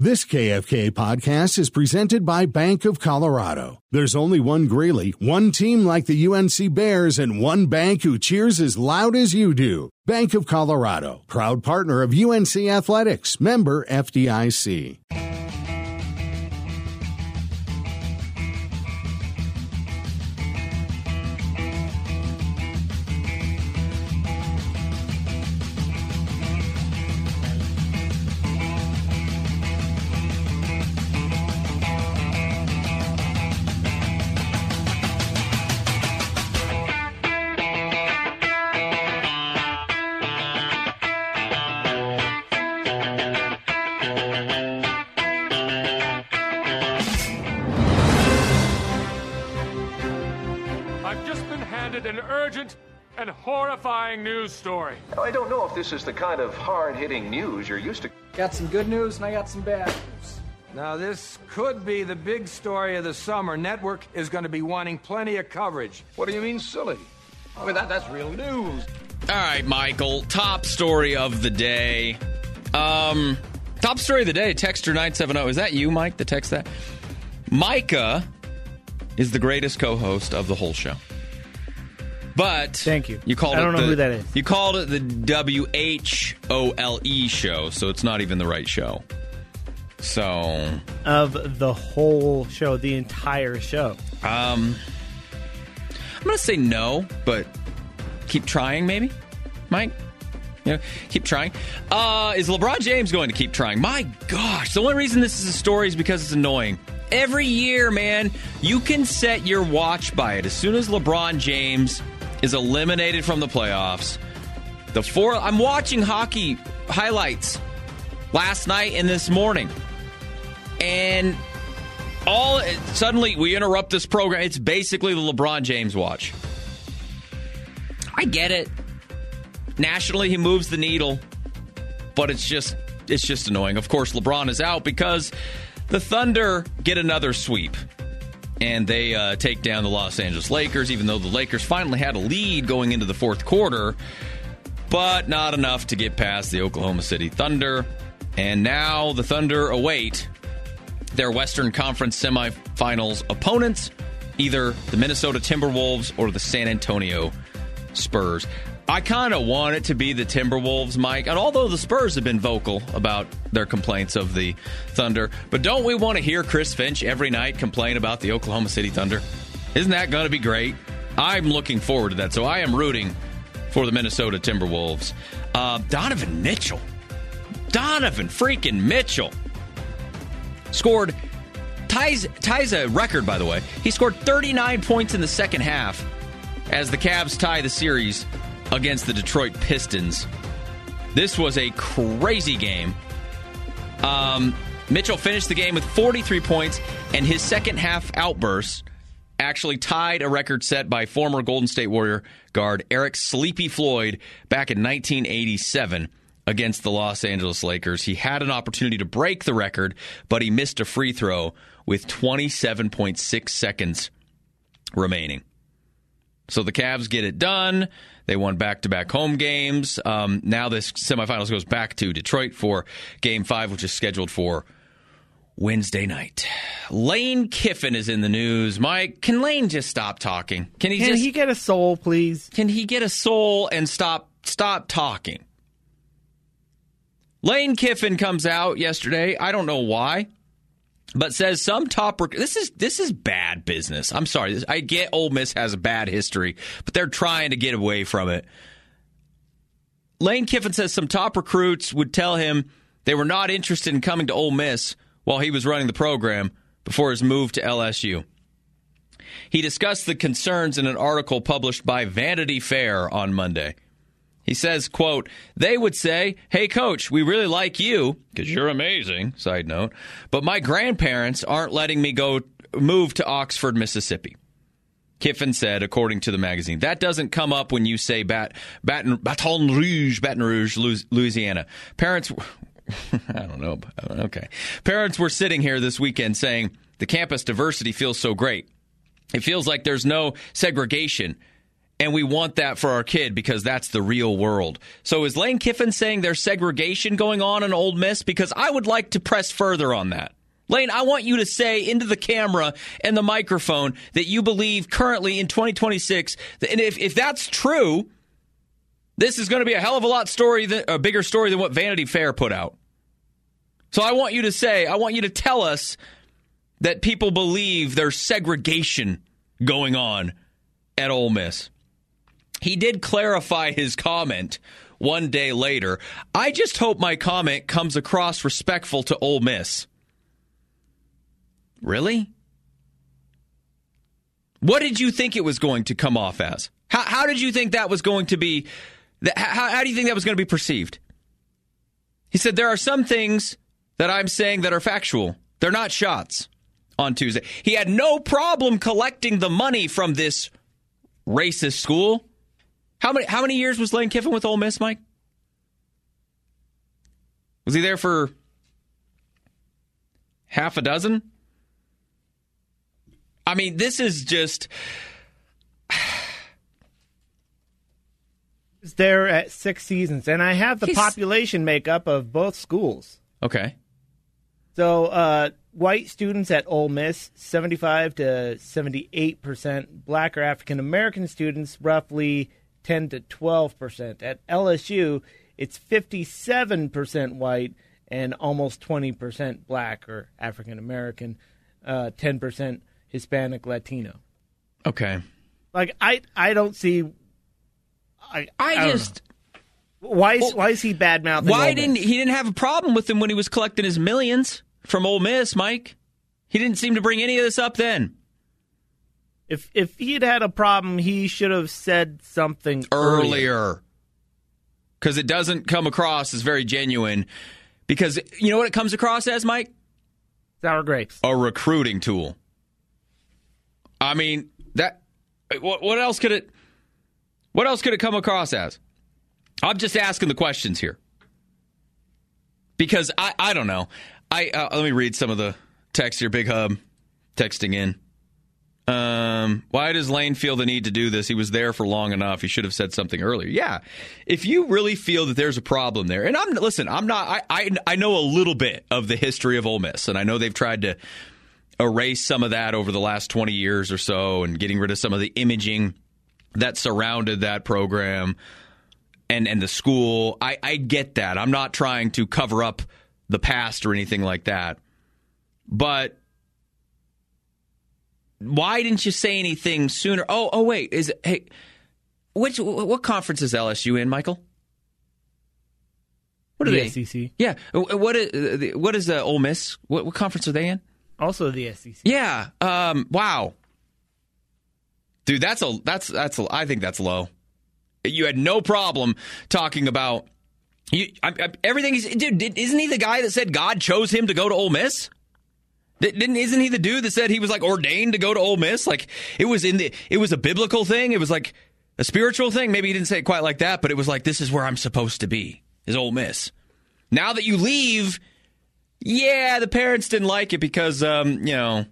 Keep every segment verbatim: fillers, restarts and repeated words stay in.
This K F K podcast is presented by Bank of Colorado. There's only one Greeley, one team like the U N C Bears, and one bank who cheers as loud as you do. Bank of Colorado, proud partner of U N C Athletics, member F D I C. News story. I don't know if this is the kind of hard-hitting news you're used to. Got some good news and I got some bad news. Now, this could be the big story of the summer. Network is going to be wanting plenty of coverage. What do you mean, silly? I mean, that, that's real news. All right, Michael, top story of the day. Um, top story of the day, Texter nine seven zero. Is that you, Mike, that text that? Micah is the greatest co-host of the whole show. But thank you. You called I don't it know the, who that is. You called it the W H O L E show, so it's not even the right show. So of the whole show, the entire show. Um, I'm going to say no, but keep trying, maybe, Mike. You know, keep trying. Uh, is LeBron James going to keep trying? My gosh, the only reason this is a story is because it's annoying. Every year, man, you can set your watch by it. As soon as LeBron James is eliminated from the playoffs, the four I'm watching hockey highlights last night and this morning, and all suddenly we interrupt this program. It's basically the LeBron James watch. I get it. Nationally, he moves the needle, but it's just it's just annoying. Of course, LeBron is out because the Thunder get another sweep. And they uh, take down the Los Angeles Lakers, even though the Lakers finally had a lead going into the fourth quarter, but not enough to get past the Oklahoma City Thunder. And now the Thunder await their Western Conference semifinals opponents, either the Minnesota Timberwolves or the San Antonio Spurs. I kind of want it to be the Timberwolves, Mike, and although the Spurs have been vocal about their complaints of the Thunder, but don't we want to hear Chris Finch every night complain about the Oklahoma City Thunder? Isn't that going to be great? I'm looking forward to that, so I am rooting for the Minnesota Timberwolves. Uh, Donovan Mitchell. Donovan freaking Mitchell scored, ties, ties a record, by the way. He scored thirty-nine points in the second half as the Cavs tie the series against the Detroit Pistons. This was a crazy game. Um, Mitchell finished the game with forty-three points, and his second half outburst actually tied a record set by former Golden State Warrior guard Eric Sleepy Floyd back in nineteen eighty-seven against the Los Angeles Lakers. He had an opportunity to break the record, but he missed a free throw with twenty-seven point six seconds remaining. So the Cavs get it done. They won back-to-back home games. Um, now this semifinals goes back to Detroit for Game five, which is scheduled for Wednesday night. Lane Kiffin is in the news. Mike, can Lane just stop talking? Can he can just he get a soul, please? Can he get a soul and stop stop talking? Lane Kiffin comes out yesterday. I don't know why, but says some top rec- this is this is bad business. I'm sorry. I get Ole Miss has a bad history, but they're trying to get away from it. Lane Kiffin says some top recruits would tell him they were not interested in coming to Ole Miss while he was running the program before his move to L S U. He discussed the concerns in an article published by Vanity Fair on Monday. He says, quote, they would say, hey, coach, we really like you because you're amazing, side note, but my grandparents aren't letting me go move to Oxford, Mississippi. Kiffin said, according to the magazine, that doesn't come up when you say Bat, Baton, Baton Rouge, Baton Rouge, Louisiana. Parents, I don't know. Okay. Parents were sitting here this weekend saying the campus diversity feels so great. It feels like there's no segregation And we want that for our kid because that's the real world. So is Lane Kiffin saying there's segregation going on in Ole Miss? Because I would like to press further on that. Lane, I want you to say into the camera and the microphone that you believe currently in twenty twenty-six, that, and if, if that's true, this is going to be a hell of a lot story, than, a bigger story than what Vanity Fair put out. So I want you to say, I want you to tell us that people believe there's segregation going on at Ole Miss. He did clarify his comment one day later. I just hope my comment comes across respectful to Ole Miss. Really? What did you think it was going to come off as? How, how did you think that was going to be? How, how do you think that was going to be perceived? He said, there are some things that I'm saying that are factual. They're not shots on Tuesday. He had no problem collecting the money from this racist school. How many how many years was Lane Kiffin with Ole Miss, Mike? Was he there for half a dozen? I mean, this is just... He's there at six seasons, and I have the He's... population makeup of both schools. Okay. So, uh, white students at Ole Miss, seventy-five to seventy-eight percent. Black or African American students, roughly ten to twelve percent. At L S U, it's fifty-seven percent white and almost twenty percent black or African American, uh, ten percent Hispanic Latino. Okay. Like, I, I don't see... I, I, I just... Why is, well, why is he bad-mouthing Why Ole didn't Miss? he didn't have a problem with him when he was collecting his millions from Ole Miss, Mike? He didn't seem to bring any of this up then. If if he had had a problem, he should have said something earlier. Because it doesn't come across as very genuine. Because you know what it comes across as, Mike? Sour grapes. A recruiting tool. I mean, that. What, what else could it? What else could it come across as? I'm just asking the questions here. Because I, I don't know. I uh, let me read some of the text here. Big Hub texting in. Um, why does Lane feel the need to do this? He was there for long enough. He should have said something earlier. Yeah, if you really feel that there's a problem there, and I'm listen, I'm not. I I, I know a little bit of the history of Ole Miss, and I know they've tried to erase some of that over the last twenty years or so, and getting rid of some of the imaging that surrounded that program and and the school. I, I get that. I'm not trying to cover up the past or anything like that, but. Why didn't you say anything sooner? Oh, oh, wait. Is it, hey, which what conference is L S U in, Michael? What are the they? S E C. Yeah. What is what is uh, Ole Miss? What, what conference are they in? Also the S E C. Yeah. Um. Wow. Dude, that's a that's that's a, I think that's low. You had no problem talking about you. I, I, everything he's dude. Isn't he the guy that said God chose him to go to Ole Miss? Didn't isn't he the dude that said he was like ordained to go to Ole Miss? Like it was in the it was a biblical thing. It was like a spiritual thing. Maybe he didn't say it quite like that, but it was like this is where I'm supposed to be. Is Ole Miss. Now that you leave, yeah, the parents didn't like it because um, you know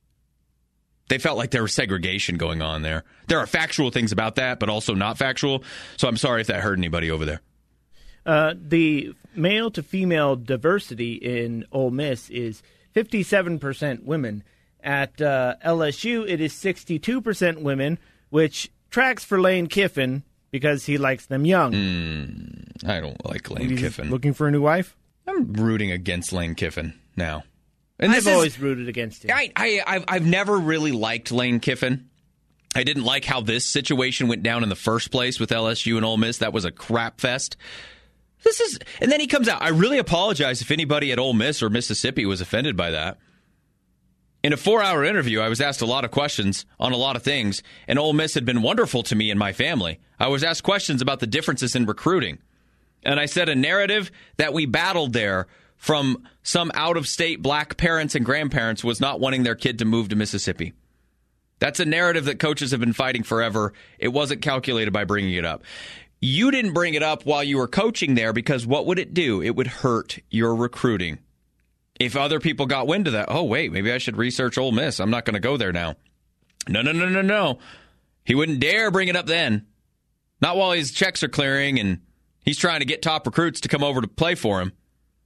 they felt like there was segregation going on there. There are factual things about that, but also not factual. So I'm sorry if that hurt anybody over there. Uh, the male to female diversity in Ole Miss is fifty-seven percent women. At uh, L S U, it is sixty-two percent women, which tracks for Lane Kiffin because he likes them young. Mm, I don't like Lane He's Kiffin. Looking for a new wife? I'm rooting against Lane Kiffin now. And I've this always is, rooted against him. I, I, I've, I've never really liked Lane Kiffin. I didn't like how this situation went down in the first place with L S U and Ole Miss. That was a crap fest. This is, and then he comes out. I really apologize if anybody at Ole Miss or Mississippi was offended by that. In a four-hour interview, I was asked a lot of questions on a lot of things, and Ole Miss had been wonderful to me and my family. I was asked questions about the differences in recruiting, and I said a narrative that we battled there from some out-of-state black parents and grandparents was not wanting their kid to move to Mississippi. That's a narrative that coaches have been fighting forever. It wasn't calculated by bringing it up. You didn't bring it up while you were coaching there because what would it do? It would hurt your recruiting. If other people got wind of that, oh, wait, maybe I should research Ole Miss. I'm not going to go there now. No, no, no, no, no. He wouldn't dare bring it up then. Not while his checks are clearing and he's trying to get top recruits to come over to play for him.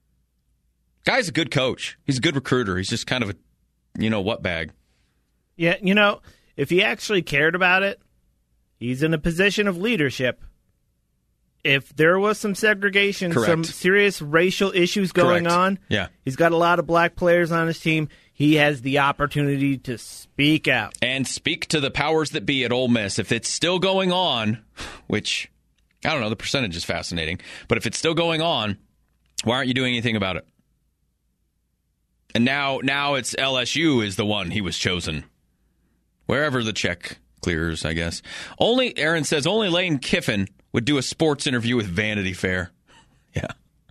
Guy's a good coach. He's a good recruiter. He's just kind of a, you know what bag. Yeah, you know, if he actually cared about it, he's in a position of leadership. If there was some segregation, Correct. some serious racial issues going Correct. on, yeah. he's got a lot of black players on his team. He has the opportunity to speak out. And speak to the powers that be at Ole Miss. If it's still going on, which, I don't know, the percentage is fascinating, but if it's still going on, why aren't you doing anything about it? And now, now it's L S U is the one he was chosen. Wherever the check clears, I guess. Only, Aaron says, only Lane Kiffin would do a sports interview with Vanity Fair. Yeah.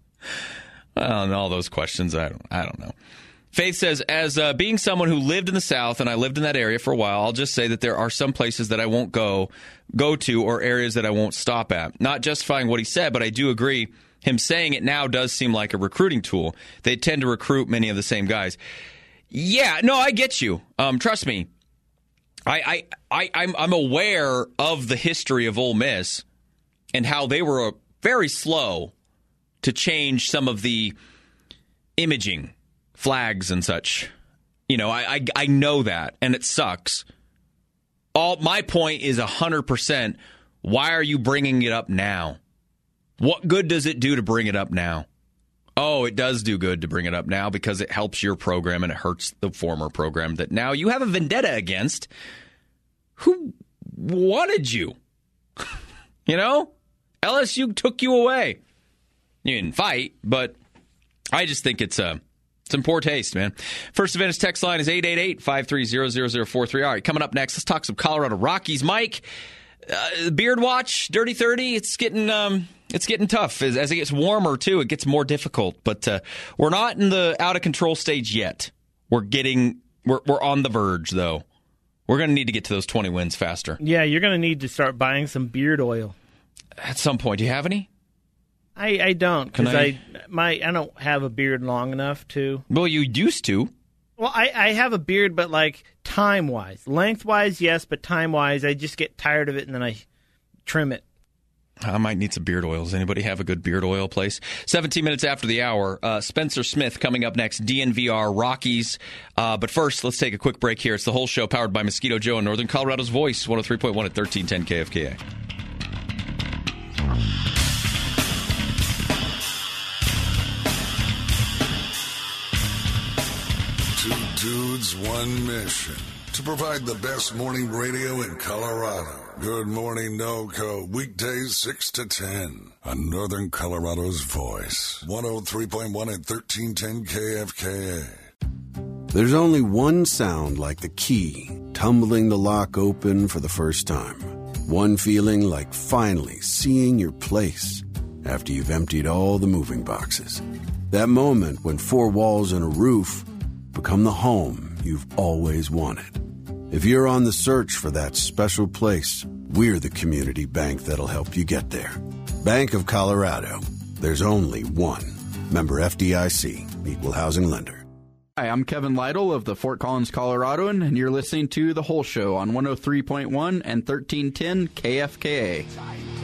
Well, and all those questions, I don't, I don't know. Faith says, as uh, being someone who lived in the South, and I lived in that area for a while, I'll just say that there are some places that I won't go go to or areas that I won't stop at. Not justifying what he said, but I do agree. Him saying it now does seem like a recruiting tool. They tend to recruit many of the same guys. Yeah, no, I get you. Um, trust me. I, I, I, I'm, I'm aware of the history of Ole Miss and how they were very slow to change some of the imaging flags and such. You know, I, I, I know that, and it sucks. All my point is one hundred percent, why are you bringing it up now? What good does it do to bring it up now? Oh, it does do good to bring it up now because it helps your program and it hurts the former program that now you have a vendetta against. Who wanted you? You know? L S U took you away. You didn't fight, but I just think it's uh, it's in poor taste, man. First Advantage text line is eight eight eight, five three zero, zero zero four three. All right, coming up next, let's talk some Colorado Rockies. Mike, uh, Beard Watch, Dirty thirty, it's getting... Um, It's getting tough. As, as it gets warmer, too, it gets more difficult. But uh, we're not in the out-of-control stage yet. We're getting, we're, we're on the verge, though. We're going to need to get to those twenty wins faster. Yeah, you're going to need to start buying some beard oil. At some point. Do you have any? I, I don't, because I... I my I don't have a beard long enough to. Well, you used to. Well, I, I have a beard, but like time-wise. Length-wise, yes, but time-wise, I just get tired of it and then I trim it. I might need some beard oils. Anybody have a good beard oil place? seventeen minutes after the hour, uh, Spencer Smith coming up next, D N V R Rockies. Uh, but first, let's take a quick break here. It's the whole show powered by Mosquito Joe and Northern Colorado's Voice, one oh three point one at thirteen ten K F K A. Two dudes, one mission. To provide the best morning radio in Colorado. Good Morning NoCo, weekdays six to ten on Northern Colorado's Voice. one oh three point one at thirteen ten K F K A. There's only one sound like the key tumbling the lock open for the first time. One feeling like finally seeing your place after you've emptied all the moving boxes. That moment when four walls and a roof become the home you've always wanted. If you're on the search for that special place, we're the community bank that'll help you get there. Bank of Colorado. There's only one. Member F D I C, Equal Housing Lender. Hi, I'm Kevin Lytle of the Fort Collins Coloradoan, and you're listening to The Whole Show on one oh three point one and thirteen ten K F K A.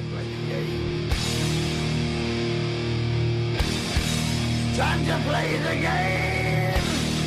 Time to play the game!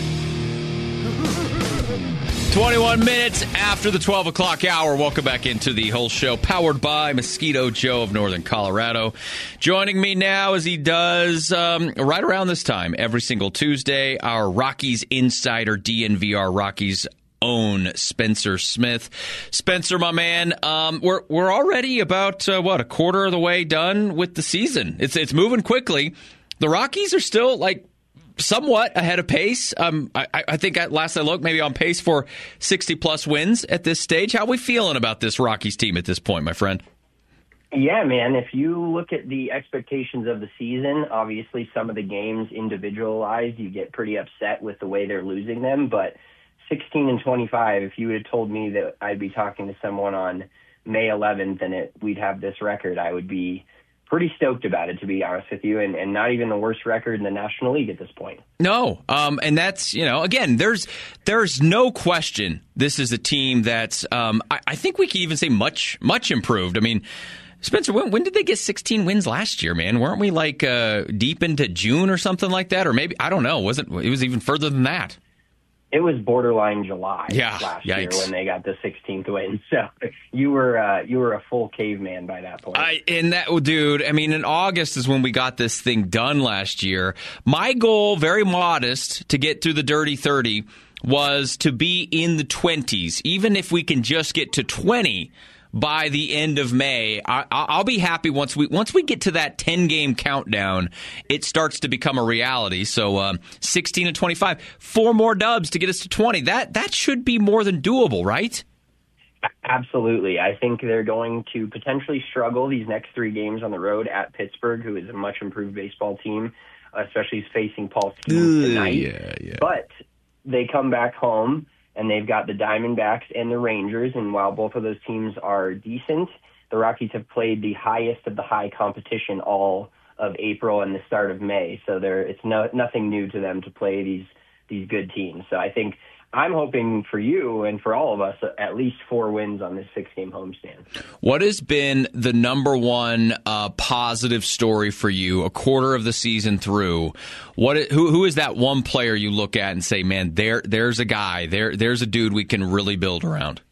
twenty-one minutes after the twelve o'clock hour. Welcome back into the whole show, powered by Mosquito Joe of Northern Colorado. Joining me now, as he does um, right around this time, every single Tuesday, our Rockies insider, D N V R Rockies own Spencer Smith. Spencer, my man, um, we're we're already about, uh, what, a quarter of the way done with the season. It's It's moving quickly. The Rockies are still, like, somewhat ahead of pace. Um, I, I think at last I looked, maybe on pace for sixty-plus wins at this stage. How are we feeling about this Rockies team at this point, my friend? Yeah, man, if you look at the expectations of the season, obviously some of the games individualized, you get pretty upset with the way they're losing them. But sixteen and twenty-five, if you would have told me that I'd be talking to someone on May eleventh and it, we'd have this record, I would be pretty stoked about it, to be honest with you, and, and not even the worst record in the National League at this point. No, um, and that's, you know, again, there's there's no question this is a team that's, um, I, I think we can even say much, much improved. I mean, Spencer, when, when did they get sixteen wins last year, man? Weren't we like uh, deep into June or something like that? Or maybe, I don't know, wasn't it was even further than that? It was borderline July yeah, last yikes. year when they got the sixteenth win. So you were uh, you were a full caveman by that point. I, and that, dude, I mean, in August is when we got this thing done last year. My goal, very modest, to get through the Dirty thirty was to be in the twenties. Even if we can just get to twenty by the end of May, I, I'll be happy once we once we get to that ten-game countdown. It starts to become a reality. So um, sixteen and twenty-five, four more dubs to get us to twenty. That that should be more than doable, right? Absolutely. I think they're going to potentially struggle these next three games on the road at Pittsburgh, who is a much improved baseball team, especially facing Paul Skeens tonight. Yeah, yeah. But they come back home, and they've got the Diamondbacks and the Rangers, and while both of those teams are decent, the Rockies have played the highest of the high competition all of April and the start of May, so they're, it's no, nothing new to them to play these these good teams. So I think I'm hoping for you and for all of us at least four wins on this six-game homestand. What has been the number one uh, positive story for you a quarter of the season through? What who who is that one player you look at and say, man, there there's a guy, there there's a dude we can really build around?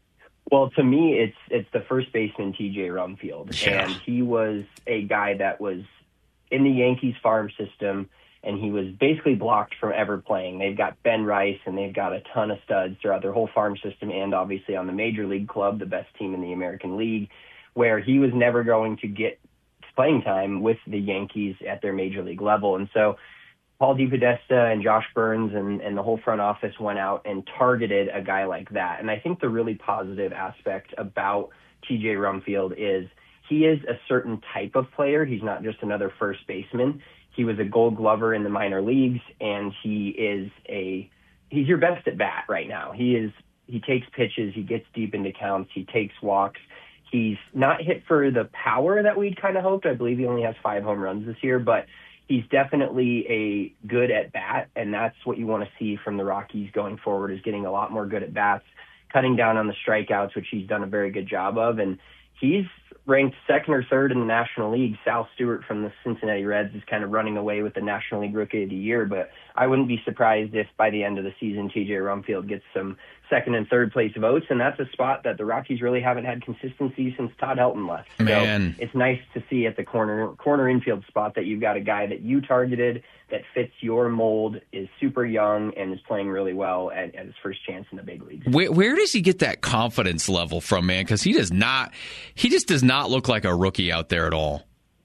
Well, to me, it's it's the first baseman, T J Rumfield, yeah. and he was a guy that was in the Yankees farm system, and he was basically blocked from ever playing. They've got Ben Rice, and they've got a ton of studs throughout their whole farm system and obviously on the Major League club, the best team in the American League, where he was never going to get playing time with the Yankees at their Major League level. And so Paul DePodesta and Josh Burns and, and the whole front office went out and targeted a guy like that. And I think the really positive aspect about T J Rumfield is he is a certain type of player. He's not just another first baseman. He was a Gold Glover in the minor leagues, and he is a he's your best at bat right now. He is he takes pitches, he gets deep into counts, he takes walks. He's not hit for the power that we'd kind of hoped. I believe he only has five home runs this year, but he's definitely a good at bat, and that's what you want to see from the Rockies going forward, is getting a lot more good at bats, cutting down on the strikeouts, which he's done a very good job of, and he's ranked second or third in the National League. Sal Stewart from the Cincinnati Reds is kind of running away with the National League Rookie of the Year, but I wouldn't be surprised if by the end of the season T J Rumfield gets some second and third place votes, and that's a spot that the Rockies really haven't had consistency since Todd Helton left. Man. So it's nice to see at the corner corner infield spot that you've got a guy that you targeted that fits your mold, is super young, and is playing really well at, at his first chance in the big leagues. Where, where does he get that confidence level from, man? Because he does not, he just does not look like a rookie out there at all.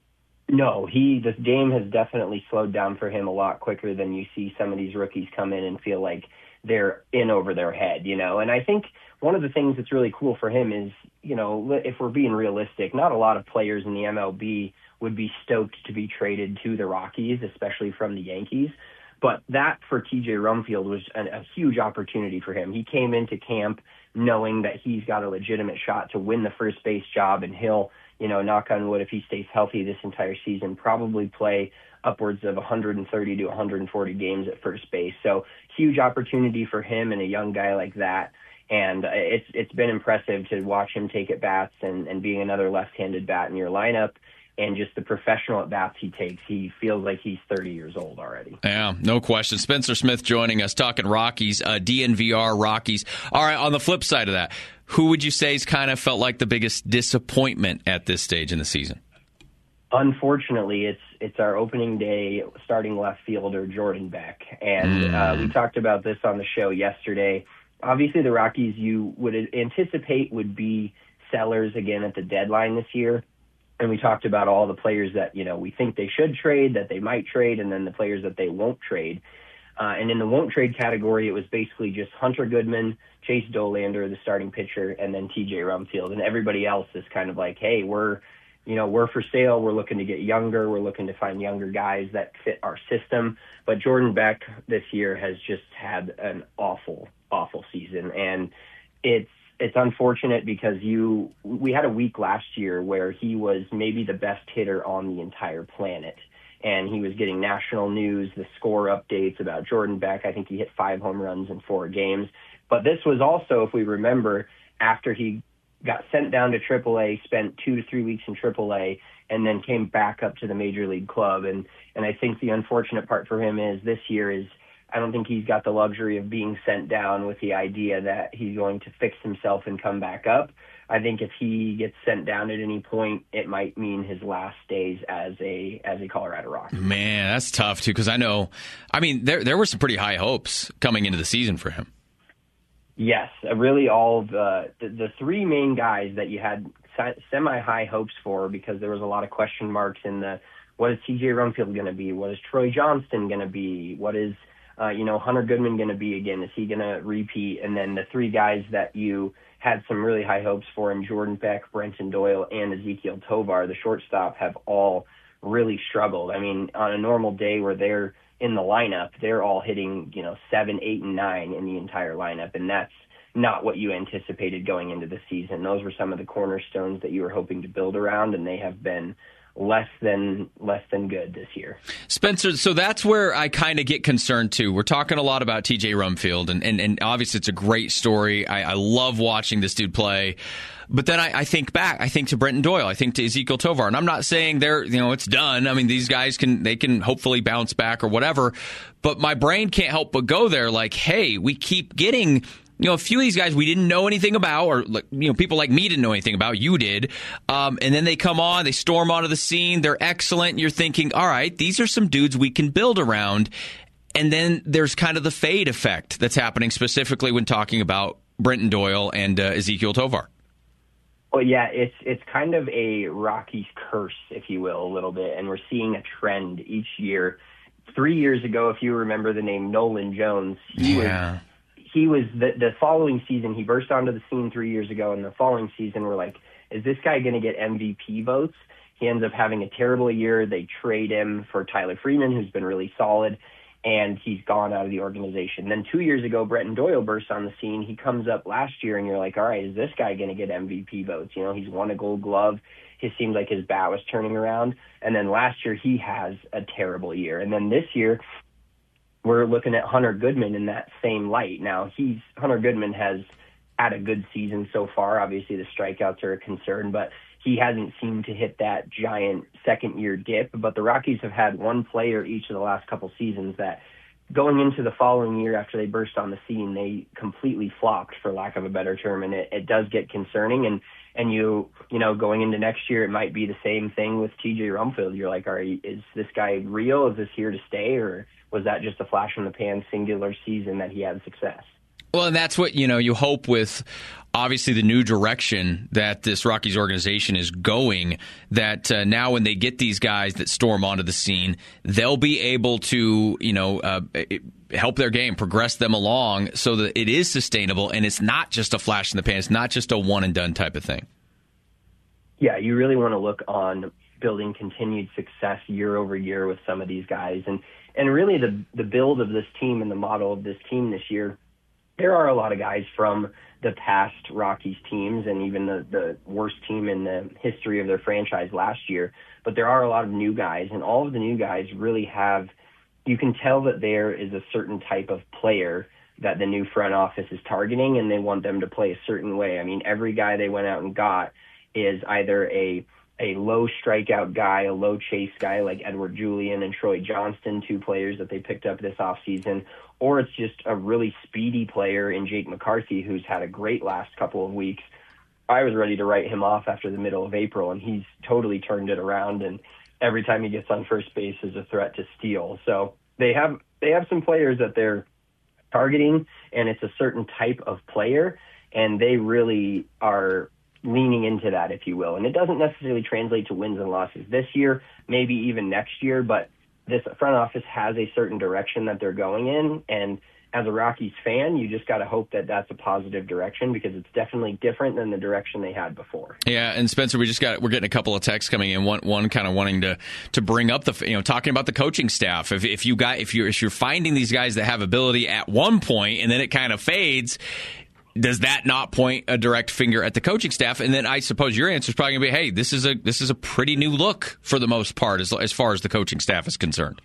No, he this game has definitely slowed down for him a lot quicker than you see some of these rookies come in and feel like they're in over their head, you know. And I think one of the things that's really cool for him is, you know, if we're being realistic, not a lot of players in the M L B would be stoked to be traded to the Rockies, especially from the Yankees. But that for T J Rumfield was an, a huge opportunity for him. He came into camp knowing that he's got a legitimate shot to win the first base job, and he'll, you know, knock on wood, if he stays healthy this entire season, probably play upwards of one hundred thirty to one hundred forty games at first base. So huge opportunity for him and a young guy like that. And it's it's been impressive to watch him take at bats and, and being another left-handed bat in your lineup. And just the professional at-bats he takes, he feels like he's thirty years old already. Yeah, no question. Spencer Smith joining us, talking Rockies, uh, D N V R Rockies. All right, on the flip side of that, who would you say has kind of felt like the biggest disappointment at this stage in the season? Unfortunately, it's it's our opening day starting left fielder, Jordan Beck. And mm. uh, we talked about this on the show yesterday. Obviously, the Rockies you would anticipate would be sellers again at the deadline this year. And we talked about all the players that, you know, we think they should trade, that they might trade, and then the players that they won't trade. Uh, and in the won't trade category, it was basically just Hunter Goodman, Chase Dollander, the starting pitcher, and then T J Rumfield. And everybody else is kind of like, hey, we're, you know, we're for sale. We're looking to get younger. We're looking to find younger guys that fit our system. But Jordan Beck this year has just had an awful, awful season. And it's it's unfortunate because you we had a week last year where he was maybe the best hitter on the entire planet. And he was getting national news, the score updates about Jordan Beck. I think he hit five home runs in four games. But this was also, if we remember, after he got sent down to triple A, spent two to three weeks in triple A, and then came back up to the major league club. And, and I think the unfortunate part for him is this year is I don't think he's got the luxury of being sent down with the idea that he's going to fix himself and come back up. I think if he gets sent down at any point, it might mean his last days as a as a Colorado Rocky. Man, that's tough, too, because I know, I mean, there there were some pretty high hopes coming into the season for him. Yes, really all of the, the, the three main guys that you had semi-high hopes for, because there was a lot of question marks in the, what is T J Rumfield going to be? What is Troy Johnston going to be? What is, uh, you know, Hunter Goodman going to be again? Is he going to repeat? And then the three guys that you had some really high hopes for him, Jordan Beck, Brenton Doyle, and Ezekiel Tovar, the shortstop, have all really struggled. I mean, on a normal day where they're in the lineup, they're all hitting, you know, seven, eight, and nine in the entire lineup, and that's not what you anticipated going into the season. Those were some of the cornerstones that you were hoping to build around, and they have been less than less than good this year. Spencer, so that's where I kind of get concerned too. We're talking a lot about T J Rumfield, and, and, and obviously it's a great story. I, I love watching this dude play. But then I, I think back, I think to Brenton Doyle, I think to Ezekiel Tovar, and I'm not saying they're, you know, it's done. I mean, these guys can, they can hopefully bounce back or whatever, but my brain can't help but go there like, hey, we keep getting, you know, a few of these guys we didn't know anything about, or, you know, people like me didn't know anything about. You did. Um, and then they come on, they storm onto the scene. They're excellent. And you're thinking, all right, these are some dudes we can build around. And then there's kind of the fade effect that's happening specifically when talking about Brenton Doyle and uh, Ezekiel Tovar. Well, yeah, it's it's kind of a Rockies curse, if you will, a little bit. And we're seeing a trend each year. Three years ago, if you remember the name Nolan Jones, he yeah. was... He was the, the following season, he burst onto the scene three years ago, and the following season we're like, is this guy going to get M V P votes? He ends up having a terrible year. They trade him for Tyler Freeman, who's been really solid, and he's gone out of the organization. Then two years ago, Brenton Doyle bursts on the scene. He comes up last year, and you're like, all right, is this guy going to get M V P votes? You know, he's won a Gold Glove. It seems like his bat was turning around. And then last year, he has a terrible year. And then this year, we're looking at Hunter Goodman in that same light. Now, he's Hunter Goodman has had a good season so far. Obviously, the strikeouts are a concern, but he hasn't seemed to hit that giant second-year dip. But the Rockies have had one player each of the last couple seasons that, going into the following year after they burst on the scene, they completely flopped, for lack of a better term, and it, it does get concerning. And and you you know going into next year, it might be the same thing with T J Rumfield. You're like, all right, is this guy real? Is this here to stay, or was that just a flash in the pan singular season that he had success? Well, and that's what, you know, you hope with obviously the new direction that this Rockies organization is going, that uh, now when they get these guys that storm onto the scene, they'll be able to, you know, uh, help their game, progress them along so that it is sustainable and it's not just a flash in the pan. It's not just a one and done type of thing. Yeah, you really want to look on building continued success year over year with some of these guys. And And really the the build of this team and the model of this team this year, there are a lot of guys from the past Rockies teams and even the, the worst team in the history of their franchise last year. But there are a lot of new guys, and all of the new guys really have, you can tell that there is a certain type of player that the new front office is targeting, and they want them to play a certain way. I mean, every guy they went out and got is either a a low strikeout guy, a low chase guy like Edward Julian and Troy Johnston, two players that they picked up this offseason, or it's just a really speedy player in Jake McCarthy who's had a great last couple of weeks. I was ready to write him off after the middle of April, and he's totally turned it around, and every time he gets on first base is a threat to steal. So they have they have some players that they're targeting, and it's a certain type of player, and they really are leaning into that, if you will. And it doesn't necessarily translate to wins and losses this year, maybe even next year, but this front office has a certain direction that they're going in. And as a Rockies fan, you just got to hope that that's a positive direction, because it's definitely different than the direction they had before. Yeah, and Spencer, we just got we're getting a couple of texts coming in. One, one kind of wanting to to bring up the you know talking about the coaching staff. If if you got if you're if you're finding these guys that have ability at one point and then it kind of fades, does that not point a direct finger at the coaching staff? And then I suppose your answer is probably going to be, hey, this is a this is a pretty new look for the most part as, as far as the coaching staff is concerned.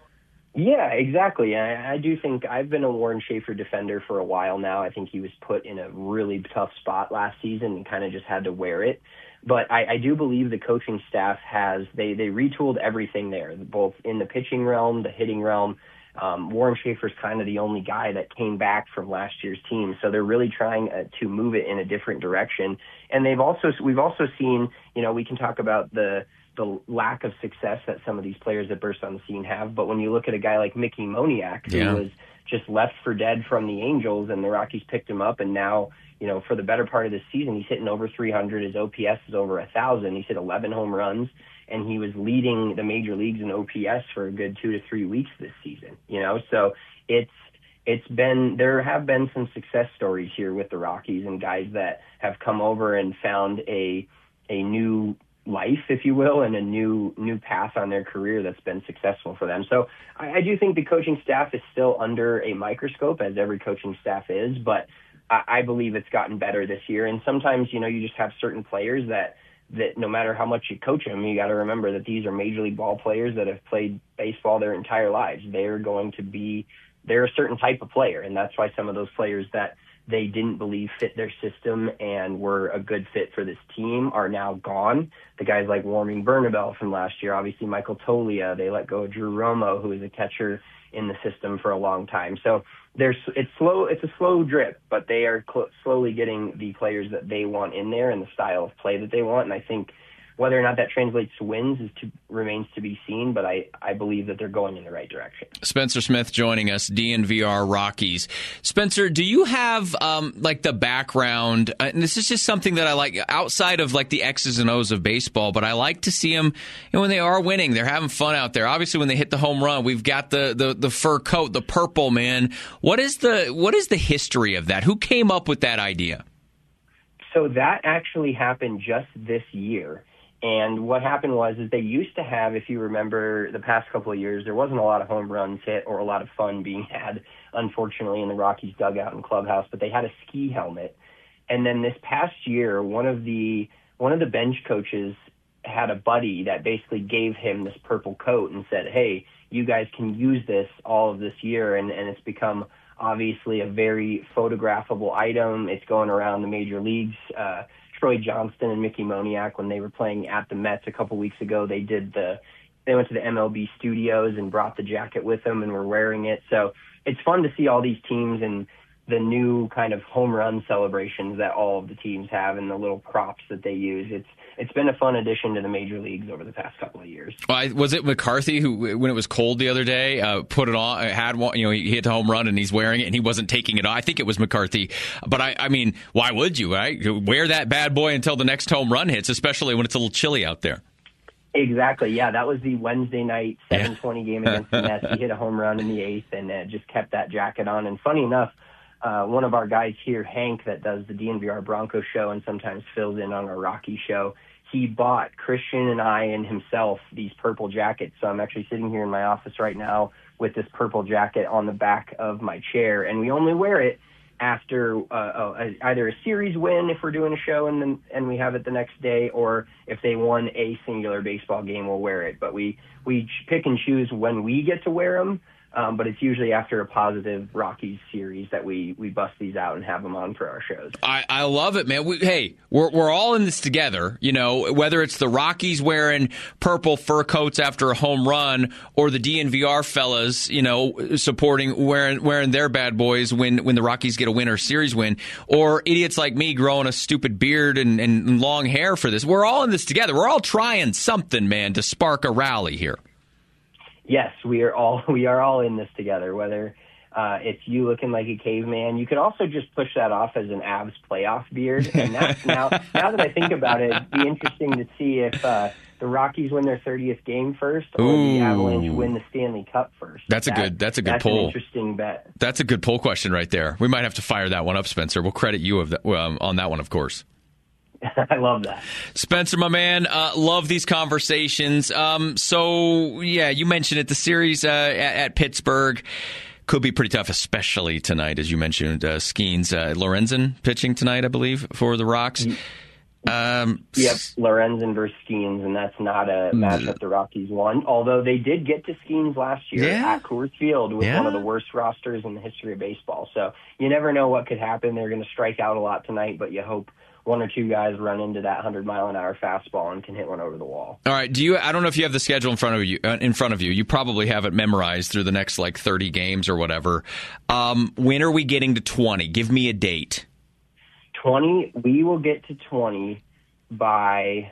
Yeah, exactly. I, I do think I've been a Warren Schaefer defender for a while now. I think he was put in a really tough spot last season and kind of just had to wear it. But I, I do believe the coaching staff has, they, they retooled everything there, both in the pitching realm, the hitting realm. Um, Warren Schaefer's kind of the only guy that came back from last year's team. So they're really trying uh, to move it in a different direction. And they've also, we've also seen, you know, we can talk about the, the lack of success that some of these players that burst on the scene have. But when you look at a guy like Mickey Moniak, who yeah. was just left for dead from the Angels, and the Rockies picked him up, and now, you know, for the better part of this season, he's hitting over three hundred. His O P S is over one thousand. He's hit eleven home runs, and he was leading the major leagues in O P S for a good two to three weeks this season, you know? So it's, it's been, there have been some success stories here with the Rockies and guys that have come over and found a, a new life, if you will, and a new new path on their career that's been successful for them. So I, I do think the coaching staff is still under a microscope, as every coaching staff is, but I, I believe it's gotten better this year. And sometimes, you know, you just have certain players that, that no matter how much you coach them, you got to remember that these are major league ball players that have played baseball their entire lives. They're going to be, they're a certain type of player, and that's why some of those players that they didn't believe fit their system and were a good fit for this team are now gone. The guys like Warming Bernabel from last year, obviously Michael Tolia, they let go of Drew Romo, who was a catcher in the system for a long time. So there's, it's slow, it's a slow drip, but they are cl- slowly getting the players that they want in there and the style of play that they want. And I think whether or not that translates to wins is to, remains to be seen, but I, I believe that they're going in the right direction. Spencer Smith joining us, D N V R Rockies. Spencer, do you have um, like the background, uh, and this is just something that I like outside of like the X's and O's of baseball, but I like to see them, you know, when they are winning, they're having fun out there. Obviously, when they hit the home run, we've got the, the, the fur coat, the purple, man. What is the what is the history of that? Who came up with that idea? So that actually happened just this year. And what happened was is they used to have, if you remember the past couple of years, there wasn't a lot of home runs hit or a lot of fun being had, unfortunately, in the Rockies dugout and clubhouse, but they had a ski helmet. And then this past year, one of the one of the bench coaches had a buddy that basically gave him this purple coat and said, hey, you guys can use this all of this year. And, and it's become obviously a very photographable item. It's going around the major leagues. Uh, Troy Johnston and Mickey Moniak, when they were playing at the Mets a couple weeks ago, they did the, they went to the M L B studios and brought the jacket with them and were wearing it. So it's fun to see all these teams and the new kind of home run celebrations that all of the teams have and the little props that they use. It's it's been a fun addition to the major leagues over the past couple of years. Uh, was it McCarthy who, when it was cold the other day, uh, put it on, had one, you know, he hit the home run and he's wearing it and he wasn't taking it off? I think it was McCarthy. But I, I mean, why would you, right? Wear that bad boy until the next home run hits, especially when it's a little chilly out there. Exactly. Yeah, that was the Wednesday night seven twenty game against the Mets. He hit a home run in the eighth and uh, just kept that jacket on. And funny enough, uh, one of our guys here, Hank, that does the D N V R Broncos show and sometimes fills in on our Rocky show, he bought Christian and I and himself these purple jackets. So I'm actually sitting here in my office right now with this purple jacket on the back of my chair, and we only wear it after uh, a, either a series win if we're doing a show and then, and we have it the next day, or if they won a singular baseball game, we'll wear it. But we, we pick and choose when we get to wear them. Um, but it's usually after a positive Rockies series that we, we bust these out and have them on for our shows. I, I love it, man. We, hey, we're we're all in this together. You know, whether it's the Rockies wearing purple fur coats after a home run, or the D N V R fellas, you know, supporting wearing wearing their bad boys when, when the Rockies get a win or series win, or idiots like me growing a stupid beard and, and long hair for this. We're all in this together. We're all trying something, man, to spark a rally here. Yes, we are all we are all in this together, whether uh, it's you looking like a caveman. You could also just push that off as an Avs playoff beard. And that's now, now that I think about it, it'd be interesting to see if uh, the Rockies win their thirtieth game first or Ooh. the Avalanche win the Stanley Cup first. That's that, a good that's a good that's poll. An interesting bet. That's a good poll question right there. We might have to fire that one up, Spencer. We'll credit you of that, um, on that one, of course. I love that. Spencer, my man, uh, love these conversations. Um, so, yeah, you mentioned it, the series uh, at, at Pittsburgh. could be pretty tough, especially tonight, as you mentioned. Uh, Skeens, uh, Lorenzen pitching tonight, I believe, for the Rocks. Um, yep, Lorenzen versus Skeens, and that's not a matchup the Rockies won. Although they did get to Skeens last year yeah. at Coors Field with yeah. one of the worst rosters in the history of baseball. So you never know what could happen. They're going to strike out a lot tonight, but you hope one or two guys run into that hundred mile an hour fastball and can hit one over the wall. All right. Do you? I don't know if you have the schedule in front of you. Uh, in front of you, you probably have it memorized through the next like thirty games or whatever. Um, when are we getting to twenty? Give me a date. twenty, we will get to twenty by,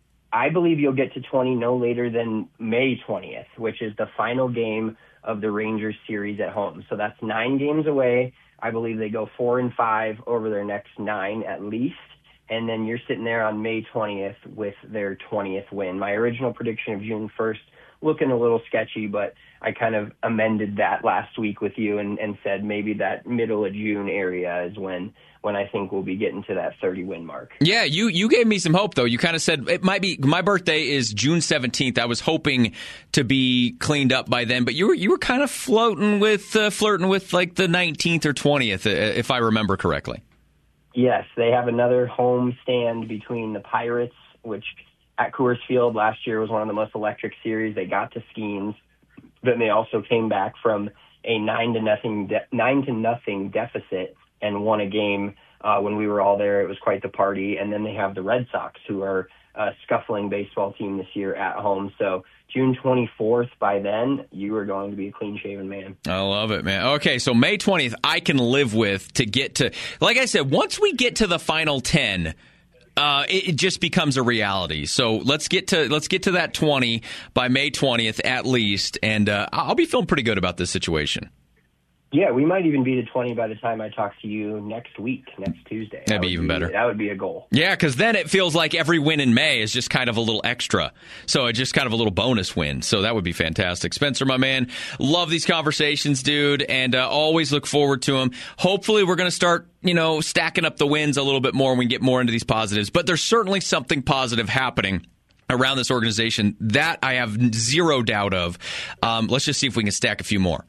I believe you'll get to twenty no later than May twentieth, which is the final game of the Rangers series at home. So that's nine games away. I believe they go four and five over their next nine at least. And then you're sitting there on May twentieth with their twentieth win. My original prediction of June first, looking a little sketchy, but I kind of amended that last week with you and, and said maybe that middle of June area is when when I think we'll be getting to that thirty win mark. Yeah, you, you gave me some hope, though. You kind of said it might be my birthday is June seventeenth. I was hoping to be cleaned up by then, but you were you were kind of floating with uh, flirting with like the nineteenth or twentieth, if I remember correctly. Yes, they have another home stand between the Pirates, which at Coors Field last year was one of the most electric series. They got to Skeens. Then they also came back from a nine to nothing de- nine to nothing deficit and won a game uh, when we were all there. It was quite the party. And then they have the Red Sox, who are a scuffling baseball team this year at home. So June twenty-fourth, by then, you are going to be a clean-shaven man. I love it, man. Okay, so May twentieth, I can live with to get to, like I said, once we get to the final ten, Uh, it, it just becomes a reality. So let's get to let's get to that twenty by May twentieth at least, and uh, I'll be feeling pretty good about this situation. Yeah, we might even be to twenty by the time I talk to you next week, next Tuesday. That'd be even be, better. That would be a goal. Yeah, because then it feels like every win in May is just kind of a little extra. So it's just kind of a little bonus win. So that would be fantastic. Spencer, my man, love these conversations, dude, and uh, always look forward to them. Hopefully we're going to start, you know, stacking up the wins a little bit more when we get more into these positives. But there's certainly something positive happening around this organization. That I have zero doubt of. Um, let's just see if we can stack a few more.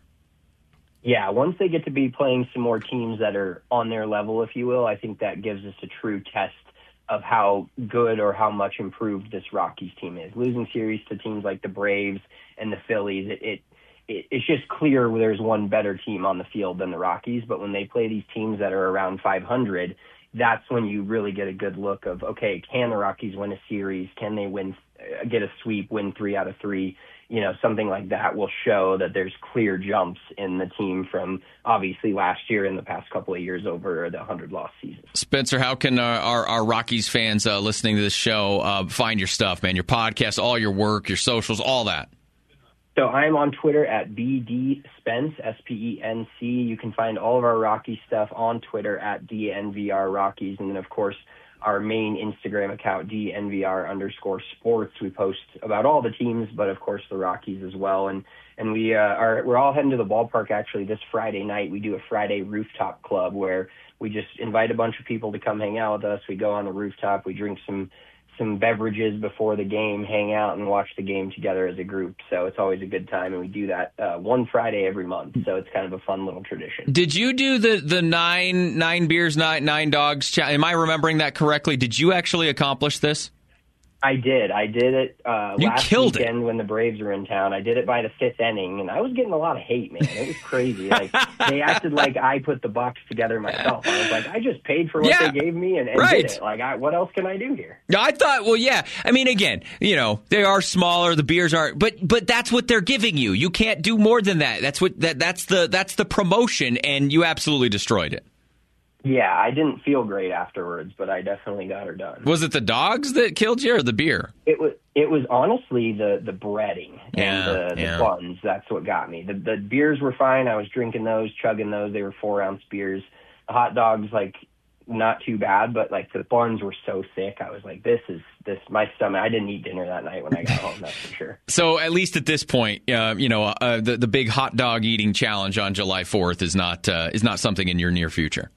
Yeah, once they get to be playing some more teams that are on their level, if you will, I think that gives us a true test of how good or how much improved this Rockies team is. Losing series to teams like the Braves and the Phillies, it, it, it it's just clear there's one better team on the field than the Rockies. But when they play these teams that are around five hundred, that's when you really get a good look of, okay, can the Rockies win a series? Can they win, get a sweep, win three out of three? You know, something like that will show that there's clear jumps in the team from obviously last year and the past couple of years over the hundred-loss season. Spencer, how can uh, our, our Rockies fans uh, listening to this show uh, find your stuff, man, your podcast, all your work, your socials, all that? So I'm on Twitter at B D Spence, S P E N C. You can find all of our Rockies stuff on Twitter at D N V R Rockies. And then, of course, our main Instagram account, D N V R underscore sports. We post about all the teams, but of course the Rockies as well. And and we uh, are we're all heading to the ballpark actually this Friday night. We do a Friday rooftop club where we just invite a bunch of people to come hang out with us. We go on the rooftop, we drink some some beverages before the game, hang out and watch the game together as a group. So it's always a good time, and we do that uh, one Friday every month. So it's kind of a fun little tradition. Did you do the the nine nine beers, nine nine dogs? Am I remembering that correctly? Did you actually accomplish this? I did. I did it uh, you last killed weekend it. when the Braves were in town. I did it by the fifth inning, and I was getting a lot of hate, man. It was crazy. Like they acted like I put the box together myself. I was like, I just paid for what yeah, they gave me and, and right. did it. Like, I, what else can I do here? I thought, well, yeah. I mean, again, you know, they are smaller. The beers aren't, but but that's what they're giving you. You can't do more than that. That's what that that's the that's the promotion, and you absolutely destroyed it. Yeah, I didn't feel great afterwards, but I definitely got her done. Was it the dogs that killed you or the beer? It was it was honestly the, the breading and yeah, the, the yeah. buns. That's what got me. The, the beers were fine. I was drinking those, chugging those. They were four-ounce beers. The hot dogs, like, not too bad, but, like, the buns were so thick. I was like, this is, this my stomach. I didn't eat dinner that night when I got home, that's for sure. So at least at this point, uh, you know, uh, the, the big hot dog eating challenge on July fourth is not uh, is not something in your near future.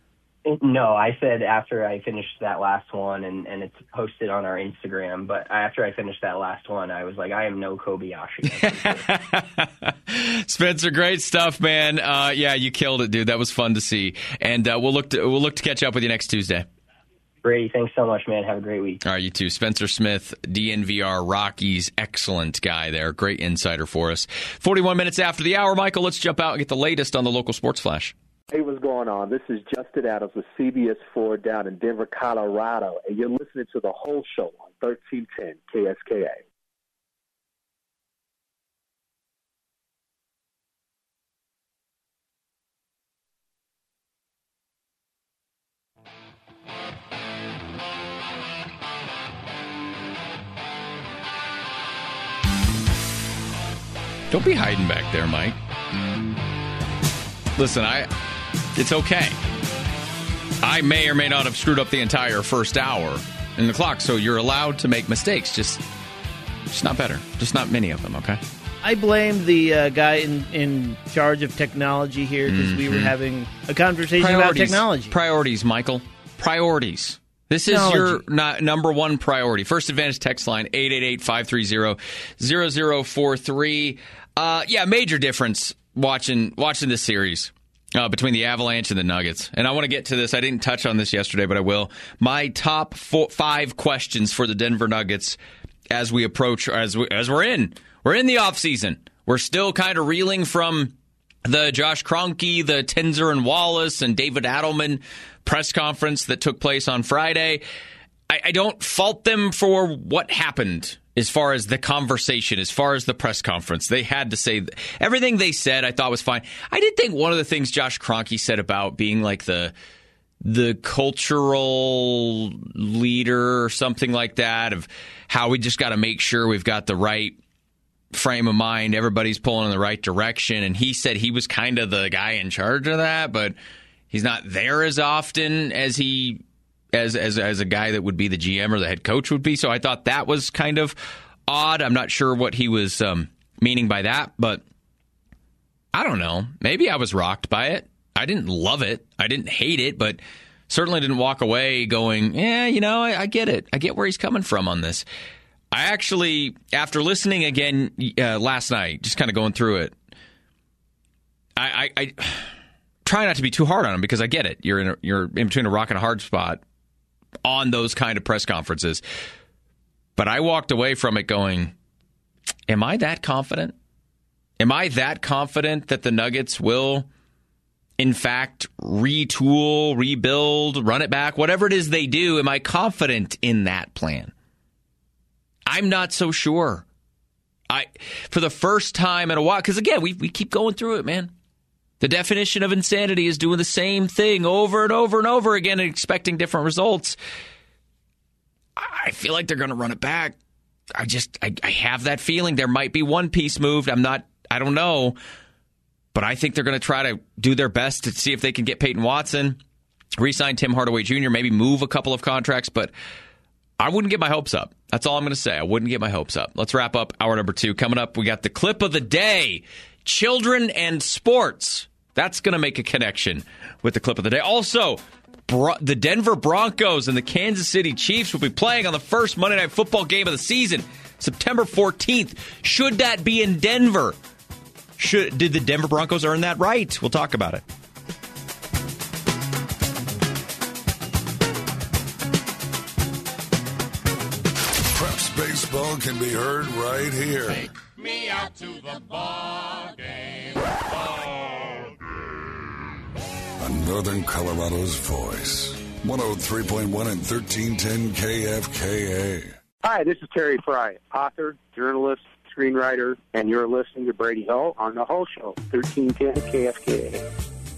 No, I said after I finished that last one, and, and it's posted on our Instagram, but after I finished that last one, I was like, I am no Kobayashi. Spencer, great stuff, man. Uh, yeah, you killed it, dude. That was fun to see. And uh, we'll look to we'll look to catch up with you next Tuesday. Brady, thanks so much, man. Have a great week. All right, you too. Spencer Smith, D N V R Rockies, excellent guy there. Great insider for us. forty-one minutes after the hour, Michael, let's jump out and get the latest on the local sports flash. Hey, what's going on? This is Justin Adams with C B S four down in Denver, Colorado, and you're listening to The Whole Show on thirteen ten K S K A. Don't be hiding back there, Mike. Listen, I... It's okay. I may or may not have screwed up the entire first hour in the clock, so you're allowed to make mistakes. Just, just not better. Just not many of them, okay? I blame the uh, guy in, in charge of technology here because mm-hmm. we were having a conversation Priorities. about technology. Priorities, Michael. Priorities. This is Technology. your not, number one priority. First Advantage text line, eight eight eight, five three zero, zero zero four three. Uh, yeah, major difference watching watching this series. Uh, between the Avalanche and the Nuggets. And I want to get to this. I didn't touch on this yesterday, but I will. My top four, five questions for the Denver Nuggets as we approach, as, we, as we're in. We're in the offseason. We're still kind of reeling from the Josh Kroenke, the Tenzer and Wallace, and David Adelman press conference that took place on Friday. I, I don't fault them for what happened as far as the conversation, as far as the press conference. They had to say everything they said I thought was fine. I did think one of the things Josh Kroenke said about being like the the cultural leader or something like that, of how we just got to make sure we've got the right frame of mind, everybody's pulling in the right direction. And he said he was kind of the guy in charge of that, but he's not there as often as he As, as as a guy that would be the G M or the head coach would be. So I thought that was kind of odd. I'm not sure what he was um, meaning by that, but I don't know. Maybe I was rocked by it. I didn't love it. I didn't hate it, but certainly didn't walk away going, yeah, you know, I, I get it. I get where he's coming from on this. I actually, after listening again uh, last night, just kind of going through it, I, I, I try not to be too hard on him because I get it. You're in a, you're in between a rock and a hard spot on those kind of press conferences. But I walked away from it going, am I that confident? Am I that confident that the Nuggets will, in fact, retool, rebuild, run it back, whatever it is they do? Am I confident in that plan? I'm not so sure. I, for the first time in a while, because again, we we keep going through it, man. The definition of insanity is doing the same thing over and over and over again and expecting different results. I feel like they're going to run it back. I just, I, I have that feeling there might be one piece moved. I'm not, I don't know. But I think they're going to try to do their best to see if they can get Peyton Watson, re-sign Tim Hardaway Junior, maybe move a couple of contracts. But I wouldn't get my hopes up. That's all I'm going to say. I wouldn't get my hopes up. Let's wrap up hour number two. Coming up, we got the clip of the day, children and sports. That's going to make a connection with the clip of the day. Also, Bro- the Denver Broncos and the Kansas City Chiefs will be playing on the first Monday Night Football game of the season, September fourteenth. Should that be in Denver? Should Did the Denver Broncos earn that right? We'll talk about it. Preps baseball can be heard right here. Take me out to the ball game. Ball game. On Northern Colorado's voice. one oh three point one and thirteen ten K F K A. Hi, this is Terry Fry, author, journalist, screenwriter, and you're listening to Brady Hull on The Hull Show, thirteen ten K F K A.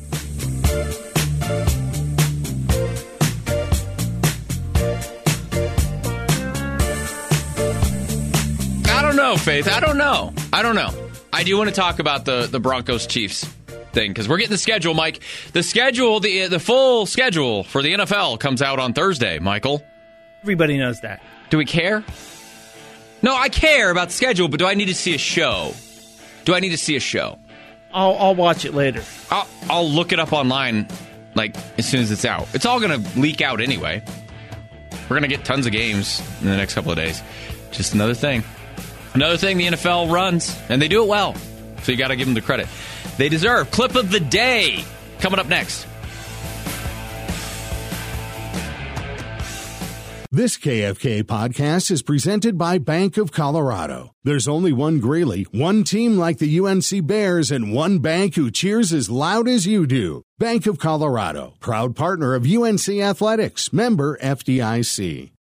I don't know, Faith. I don't know. I don't know. I do want to talk about the, the Broncos-Chiefs thing because we're getting the schedule, Mike. The schedule, the the full schedule for the N F L comes out on Thursday, Michael. Everybody knows that. Do we care? No, I care about the schedule, but do I need to see a show? Do I need to see a show? I'll I'll watch it later. I'll, I'll look it up online like as soon as it's out. It's all going to leak out anyway. We're going to get tons of games in the next couple of days. Just another thing. Another thing the N F L runs, and they do it well. So you got to give them the credit they deserve. Clip of the day coming up next. This K F K podcast is presented by Bank of Colorado. There's only one Greeley, one team like the U N C Bears, and one bank who cheers as loud as you do. Bank of Colorado, proud partner of U N C Athletics, member F D I C.